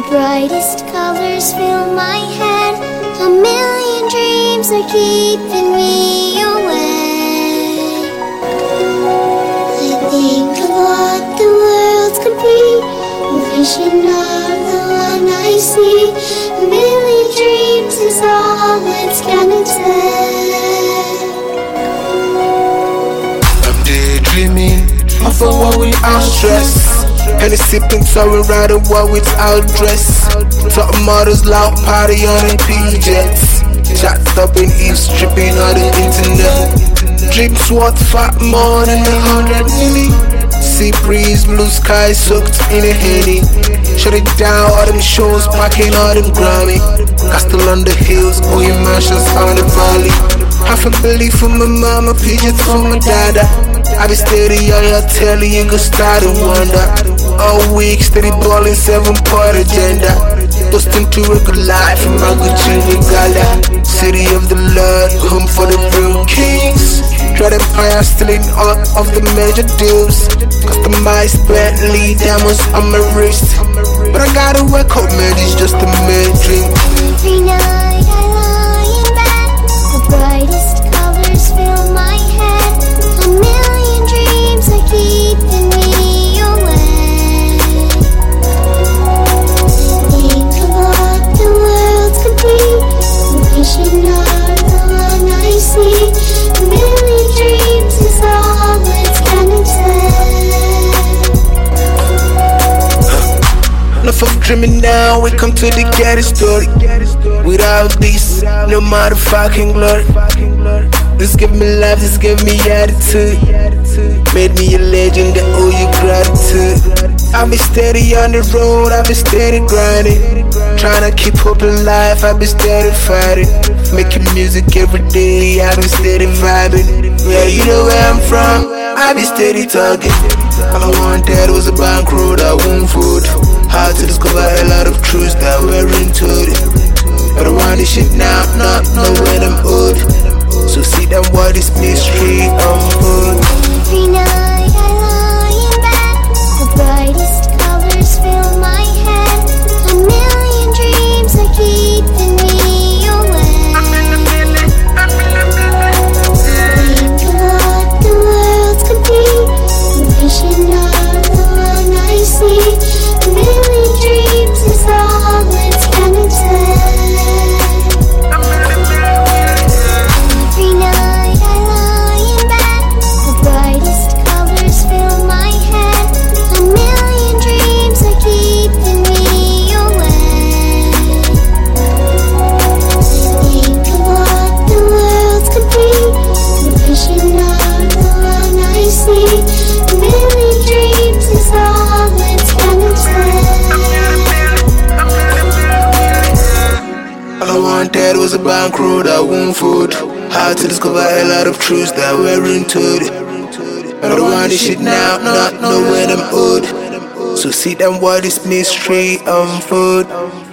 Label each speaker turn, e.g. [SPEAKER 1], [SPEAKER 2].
[SPEAKER 1] brightest colors fill my head. A million dreams are keeping me awake. I think of what the worlds could be. Vision of the one I see. A million dreams is all it's gonna take.
[SPEAKER 2] I'm daydreaming of a world without stress. And it's sipping sorry right a world without dress. Top models loud party on the PJs. Shots up in eavesdripping on the internet. Dreams worth far more than 100 million. Sea breeze, blue sky soaked in a Henny. Shut it down, all them shows, packing all them Grammy. Castle on the hills, going mansions on the valley. Half a billion for my mama, pigeons for my dada. I be steady on your telly, you can start to wonder. All week, steady ballin', 7-part agenda. Bustin' to a good life from my good children, Gala. City of the Lord, home for the real kings. Dread Empire stealing all of the major deals. Customized Bentley, diamonds on my wrist. But I gotta work out, man, it's just a mad dream.
[SPEAKER 1] Every night I lie in bed. The brightest colors fill my head. A million dreams are keeping me awake. I think of what the worlds could be. Vision of the one I see. A million dreams is all it's gonna take.
[SPEAKER 2] Enough of dreaming now, we come to the Getty story. Without this, no motherfucking glory. This give me life, this give me attitude. Made me a legend, I owe you gratitude. I be steady on the road, I be steady grinding. Tryna keep hope alive, I be steady fighting. Making music every day, I be steady vibing. Yeah, you know where I'm from, I be steady talking. All I wanted was a bank road, I won't food. Hard to discover a lot of truths that we're into it. But I want this shit now, not know when I'm old. So see them what is mystery unfold.
[SPEAKER 1] Every night I lie in bed. The brightest colors fill my head. A million dreams are keeping me awake. Think of what the worlds could be. Vision of the one I see. A million dreams is all it's gonna take. Every night I lie in bed. The brightest colors fill my head. A million dreams are keeping me awake. Think of what the worlds could be. Vision of the one I see. A million dreams is all it's gonna take.
[SPEAKER 2] All I wanted was a bank road, I won't food. How to discover a lot of truths that we're into it. But I don't want this shit now, not know when I'm old. So see them what is mystery unfold.